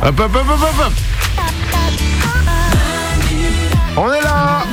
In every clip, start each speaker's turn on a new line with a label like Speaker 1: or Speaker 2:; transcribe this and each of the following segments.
Speaker 1: Hop, hop, hop, hop, hop, hop. On est là.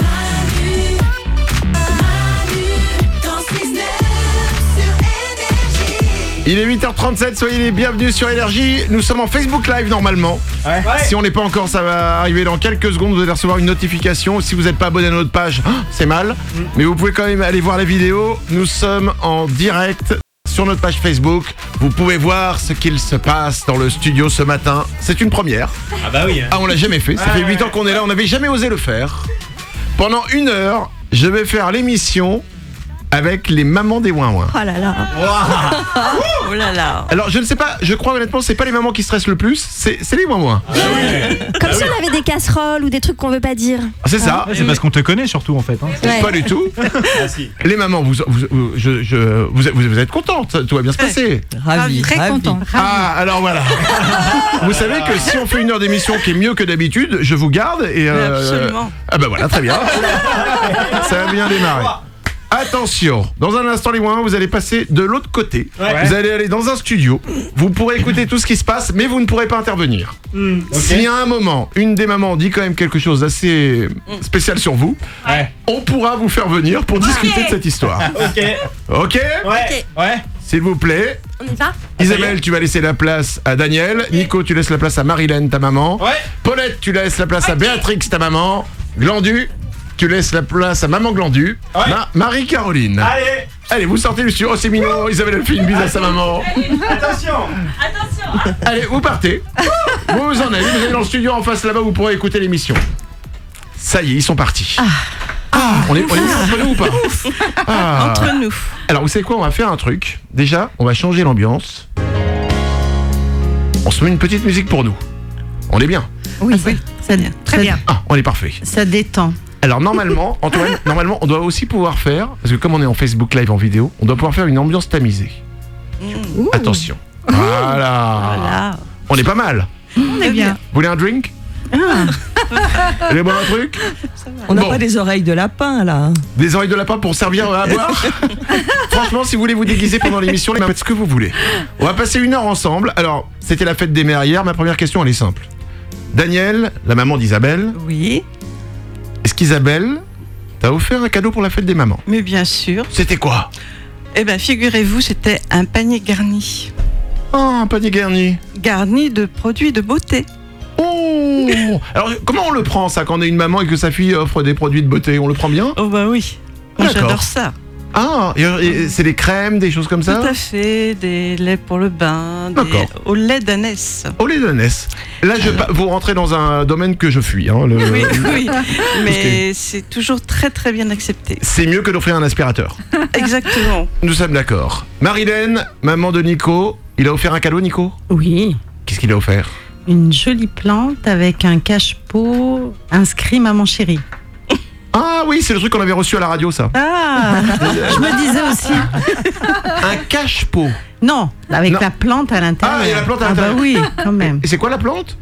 Speaker 1: Il est 8h37, soyez les bienvenus sur Énergie. Nous sommes en Facebook Live normalement. Ouais. Si on n'est pas encore, ça va arriver dans quelques secondes. Vous allez recevoir une notification. Si vous n'êtes pas abonné à notre page, c'est mal. Mais vous pouvez quand même aller voir la vidéo. Nous sommes en direct sur notre page Facebook. Vous pouvez voir ce qu'il se passe dans le studio ce matin. C'est une première.
Speaker 2: Ah bah oui.
Speaker 1: Ah, on l'a jamais fait. Ça fait 8 ans qu'on est là. On n'avait jamais osé le faire. Pendant 1 heure, je vais faire l'émission avec les mamans des ouin-ouin.
Speaker 3: Oh là là.
Speaker 2: Wow.
Speaker 3: Oh là là.
Speaker 1: Alors je ne sais pas, je crois honnêtement c'est pas les mamans qui stressent le plus, c'est les ouin-ouin.
Speaker 2: Ah oui.
Speaker 3: Comme si on avait des casseroles ou des trucs qu'on veut pas dire.
Speaker 1: C'est ça.
Speaker 4: C'est parce qu'on te connaît surtout en fait. Hein.
Speaker 3: Ouais.
Speaker 1: Pas du tout.
Speaker 2: Ah si.
Speaker 1: Les mamans, vous êtes contentes, tout va bien se passer.
Speaker 3: Ravi, très contente.
Speaker 1: Ah alors voilà. Vous savez que si on fait 1 heure d'émission qui est mieux que d'habitude, je vous garde et
Speaker 3: Absolument.
Speaker 1: Ah bah voilà, très bien. Ça va bien démarrer. Attention, dans un instant les ouin-ouin, vous allez passer de l'autre côté.
Speaker 2: Ouais.
Speaker 1: Vous allez aller dans un studio. Vous pourrez écouter tout ce qui se passe, mais vous ne pourrez pas intervenir.
Speaker 2: Okay.
Speaker 1: Si à un moment, une des mamans dit quand même quelque chose d'assez spécial sur vous, on pourra vous faire venir pour discuter de cette histoire.
Speaker 2: Ok.
Speaker 1: Ok ?
Speaker 2: Ouais. Ouais.
Speaker 1: S'il vous plaît.
Speaker 3: On y va ?
Speaker 1: Isabelle, tu vas laisser la place à Daniel. Nico, tu laisses la place à Marilène, ta maman.
Speaker 2: Ouais.
Speaker 1: Paulette, tu laisses la place à Béatrix, ta maman. Glandu, tu laisses la place à maman Glandu.
Speaker 2: Ouais.
Speaker 1: Marie-Caroline.
Speaker 2: Allez.
Speaker 1: Allez, vous sortez du studio. Oh, c'est mignon. Isabelle, elle fait une bise à sa maman.
Speaker 2: Attention.
Speaker 1: Allez, vous partez. Vous en allez. Vous allez dans le studio en face là-bas. Vous pourrez écouter l'émission. Ça y est, ils sont partis. On est entre nous ou pas
Speaker 3: Entre nous.
Speaker 1: Alors, vous savez quoi? On va faire un truc. Déjà, on va changer l'ambiance. On se met une petite musique pour nous. On est bien.
Speaker 5: Oui, très bien.
Speaker 1: Ah, on est parfait.
Speaker 5: Ça détend.
Speaker 1: Alors normalement, Antoine, on doit aussi pouvoir faire, parce que comme on est en Facebook Live en vidéo, on doit pouvoir faire une ambiance tamisée. Attention. Voilà. On est pas mal.
Speaker 5: On est bien.
Speaker 1: Vous voulez un drink? Vous voulez boire un truc?
Speaker 6: On n'a
Speaker 1: Bon.
Speaker 6: pas des oreilles de lapin là.
Speaker 1: Des oreilles de lapin pour servir à boire? Franchement, si vous voulez vous déguiser pendant l'émission, faites ce que vous voulez. On va passer 1 heure ensemble. Alors, c'était la fête des mères hier. Ma première question, elle est simple. Daniel, la maman d'Isabelle,
Speaker 5: Oui,
Speaker 1: est-ce qu'Isabelle t'a offert un cadeau pour la fête des mamans?
Speaker 5: mais bien sûr.
Speaker 1: C'était quoi?
Speaker 5: Eh bien, figurez-vous, c'était un panier garni.
Speaker 1: Oh, un panier garni.
Speaker 5: Garni de produits de beauté.
Speaker 1: Oh. Alors, comment on le prend ça quand on est une maman et que sa fille offre des produits de beauté? On le prend bien?
Speaker 5: Oh bah oui, moi
Speaker 1: D'accord.
Speaker 5: j'adore ça.
Speaker 1: Ah, et c'est des crèmes, des choses comme ça?
Speaker 5: Tout à fait, des laits pour le bain,
Speaker 1: D'accord.
Speaker 5: au lait d'ânesse.
Speaker 1: Au lait d'ânesse. Là, vous rentrez dans un domaine que je fuis. Hein,
Speaker 5: Oui, oui, mais c'est toujours très très bien accepté.
Speaker 1: C'est mieux que d'offrir un aspirateur.
Speaker 5: Exactement.
Speaker 1: Nous sommes d'accord. Marilène, maman de Nico, il a offert un cadeau, Nico?
Speaker 7: Oui,
Speaker 1: Qu'est-ce qu'il a offert?
Speaker 7: une jolie plante avec un cache-pot inscrit Maman Chérie.
Speaker 1: Ah oui, c'est le truc qu'on avait reçu à la radio, ça.
Speaker 7: Ah, je me disais aussi.
Speaker 1: Un cache-pot.
Speaker 7: Non, avec
Speaker 1: Non.
Speaker 7: la plante à l'intérieur.
Speaker 1: Ah, il y a la plante à
Speaker 7: Ah bah
Speaker 1: l'intérieur.
Speaker 7: oui, quand même.
Speaker 1: Et c'est quoi la plante?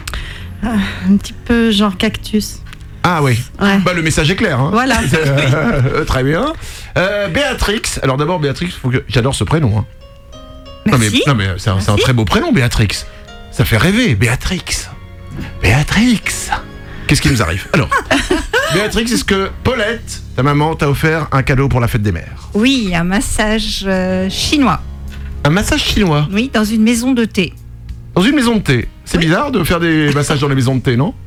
Speaker 7: Un petit peu genre cactus.
Speaker 1: Ah oui.
Speaker 7: Ouais.
Speaker 1: Bah le message est clair. Hein.
Speaker 7: Voilà.
Speaker 1: Très bien. Béatrix. Alors d'abord Béatrix, j'adore ce prénom. Hein.
Speaker 7: Merci.
Speaker 1: Non mais c'est un très beau prénom, Béatrix. Ça fait rêver, Béatrix. Béatrix. Qu'est-ce qui nous arrive? Alors, Béatrix, est-ce que Paulette, ta maman, t'a offert un cadeau pour la fête des mères?
Speaker 8: Oui, un massage chinois.
Speaker 1: Un massage chinois
Speaker 8: Oui, dans une maison de thé.
Speaker 1: dans une maison de thé. C'est bizarre de faire des massages dans les maisons de thé, non?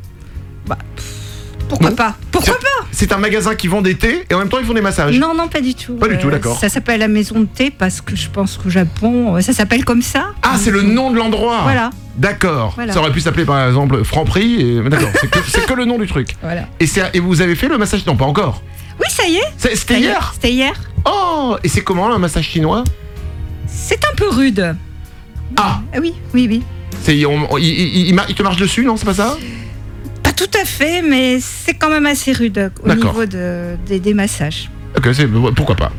Speaker 8: Pourquoi
Speaker 1: Non.
Speaker 8: pas? Pourquoi pas?
Speaker 1: C'est un magasin qui vend des thés et en même temps ils font des massages.
Speaker 8: Non, non, pas du tout.
Speaker 1: Pas du tout, d'accord.
Speaker 8: Ça s'appelle la maison de thé parce que je pense qu'au Japon, ça s'appelle comme ça.
Speaker 1: Ah, c'est le nom de l'endroit.
Speaker 8: Voilà.
Speaker 1: D'accord.
Speaker 8: Voilà.
Speaker 1: Ça aurait pu s'appeler par exemple Franprix. Et... D'accord. C'est que le nom du truc.
Speaker 8: Voilà.
Speaker 1: Et vous avez fait le massage? Non, pas encore.
Speaker 8: Oui, ça y est.
Speaker 1: C'était hier.
Speaker 8: C'était hier.
Speaker 1: Oh. Et c'est comment un massage chinois?
Speaker 8: C'est un peu rude.
Speaker 1: Ah.
Speaker 8: Ah oui, oui, oui.
Speaker 1: Il te marche dessus, non? C'est pas ça?
Speaker 8: Pas tout à fait, mais c'est quand même assez rude au
Speaker 1: D'accord.
Speaker 8: niveau des massages.
Speaker 1: Ok, pourquoi pas.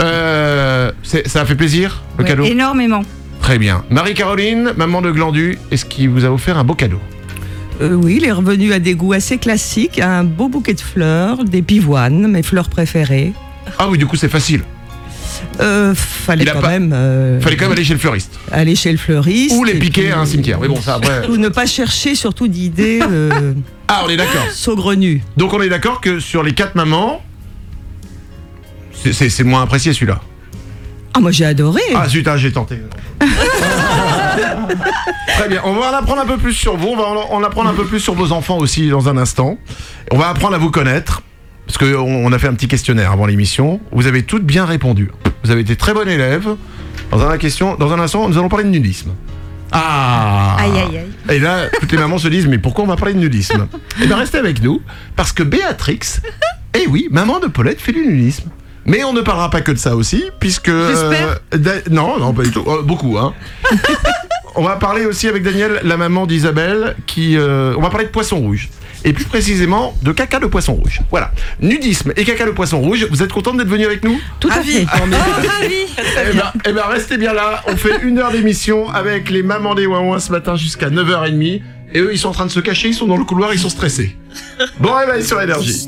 Speaker 1: Ça a fait plaisir le
Speaker 8: Ouais,
Speaker 1: cadeau?
Speaker 8: énormément.
Speaker 1: Très bien. Marie-Caroline, maman de Glandu, est-ce qu'il vous a offert un beau cadeau?
Speaker 6: Oui, il est revenu à des goûts assez classiques, un beau bouquet de fleurs, des pivoines, mes fleurs préférées.
Speaker 1: Ah oui, du coup c'est facile.
Speaker 6: Fallait
Speaker 1: Il a
Speaker 6: quand
Speaker 1: pas-
Speaker 6: même
Speaker 1: Fallait quand même aller chez le fleuriste.
Speaker 6: aller chez le fleuriste.
Speaker 1: Ou les
Speaker 6: et
Speaker 1: piquer
Speaker 6: puis-
Speaker 1: à un cimetière. Mais bon, ça après.
Speaker 6: Ou ne pas chercher surtout d'idées
Speaker 1: Ah, on est d'accord.
Speaker 6: saugrenues.
Speaker 1: Donc on est d'accord que sur les 4 mamans, c'est moins apprécié celui-là.
Speaker 6: Ah, moi j'ai adoré.
Speaker 1: Ah zut, j'ai tenté. Très bien, on va en apprendre un peu plus sur vous, on va en apprendre un peu plus sur vos enfants aussi dans un instant. On va apprendre à vous connaître, parce qu'on a fait un petit questionnaire avant l'émission. Vous avez toutes bien répondu. Vous avez été très bonne élève. Dans un instant, nous allons parler de nudisme. Ah.
Speaker 3: Aïe, aïe, aïe.
Speaker 1: Et là, toutes les mamans se disent, mais pourquoi on va parler de nudisme? Eh bien, restez avec nous, parce que Béatrix, eh oui, maman de Paulette fait du nudisme. Mais on ne parlera pas que de ça aussi, puisque...
Speaker 5: J'espère.
Speaker 1: Non, pas du tout. Beaucoup, hein. On va parler aussi avec Daniel, la maman d'Isabelle, on va parler de poisson rouge. Et plus précisément, de caca de poisson rouge. Voilà. Nudisme et caca de poisson rouge. Vous êtes contente d'être venus avec nous?
Speaker 6: Tout à fait.
Speaker 1: Eh ben, restez bien là. On fait 1 heure d'émission avec les mamans des Ouin-Ouin ce matin jusqu'à 9h30. Et eux, ils sont en train de se cacher, ils sont dans le couloir, ils sont stressés. Bon réveil sur Énergie.